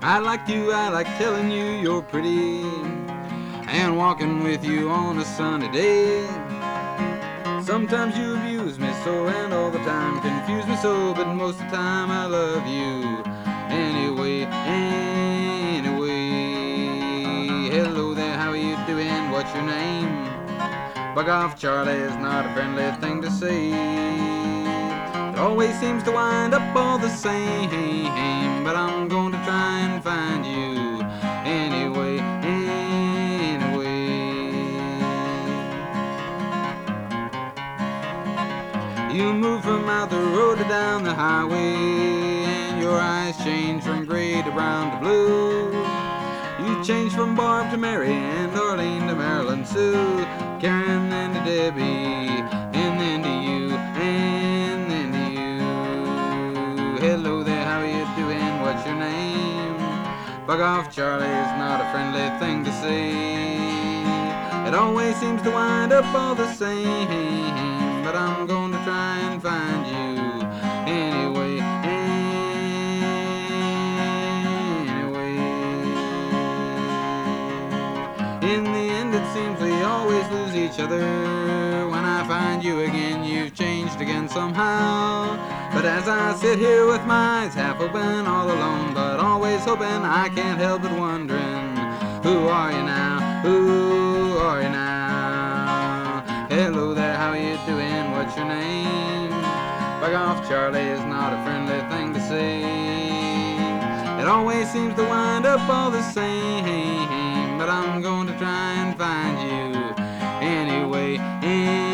I like telling you you're pretty, and walking with you on a sunny day. Sometimes you abuse me so, and all the time confuse me so, but most of the time I love you anyway. Hello there, how are you doing? What's your name? Bug off, Charlie is not a friendly thing to say. It always seems to wind up all the same, but I'm going to try and find you anyway. You move from out the road to down the highway, and your eyes change from gray to brown to blue. You change from Barb to Mary, and Darlene to Marilyn Sue, Karen then to Debbie, and then to you, and then to you. Hello there, how are you doing? What's your name? Bug off, Charlie is not a friendly thing to say. It always seems to wind up all the same, but I'm going to try and find you anyway. In the end it seems we always lose each other. When I find you again, you've changed again somehow. But as I sit here with my eyes half open, all alone, but always hoping, I can't help but wondering, who are you now? Who are you now? Hello there, how are you doing? What's your name? Bug off, Charlie is not a friendly thing to say. It always seems to wind up all the same, but I'm going to try and find you anyway.